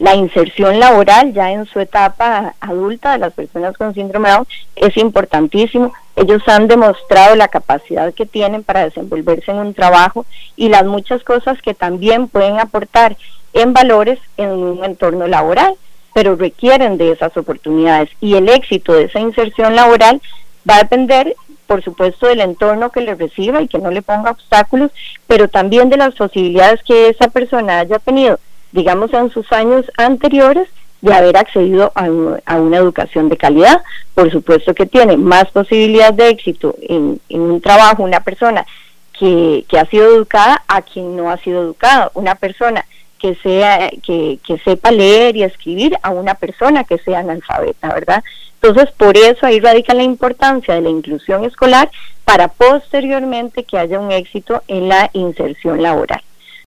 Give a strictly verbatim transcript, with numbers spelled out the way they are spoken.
La inserción laboral ya en su etapa adulta de las personas con síndrome de Down es importantísimo. Ellos han demostrado la capacidad que tienen para desenvolverse en un trabajo y las muchas cosas que también pueden aportar en valores en un entorno laboral, pero requieren de esas oportunidades, y el éxito de esa inserción laboral va a depender, por supuesto, del entorno que le reciba y que no le ponga obstáculos, pero también de las posibilidades que esa persona haya tenido, digamos, en sus años anteriores, de haber accedido a, un, a una educación de calidad. Por supuesto que tiene más posibilidades de éxito en, en un trabajo una persona que, que ha sido educada a quien no ha sido educado, una persona que sea que, que sepa leer y escribir a una persona que sea analfabeta, ¿verdad? Entonces, por eso ahí radica la importancia de la inclusión escolar para posteriormente que haya un éxito en la inserción laboral.